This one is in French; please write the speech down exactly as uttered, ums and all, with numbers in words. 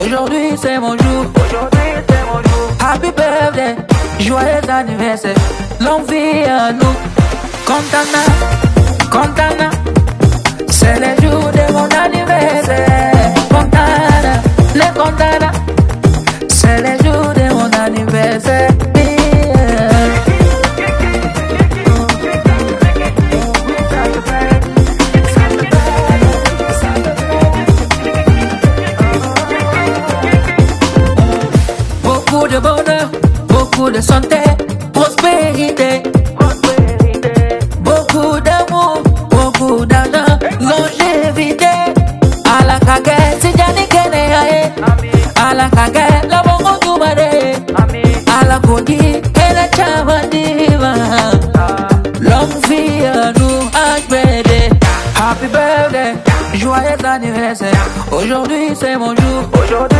Aujourd'hui c'est mon jour, aujourd'hui c'est mon jour. Happy birthday, joyeux anniversaire. Longue vie à nous. Contana, Contana, c'est le jour de mon anniversaire. Contana, les Contana, c'est le jour de mon anniversaire. Beaucoup de bonheur, beaucoup de santé, prospérité, beaucoup d'amour, beaucoup d'argent, longévité. À la kage, si jani kene aye. À la kage, la bongo tumare. À la kodi, et la chavandiva. Longue vie à nous, H B D. Happy birthday, joyeux anniversaire. Aujourd'hui c'est mon jour. Aujourd'hui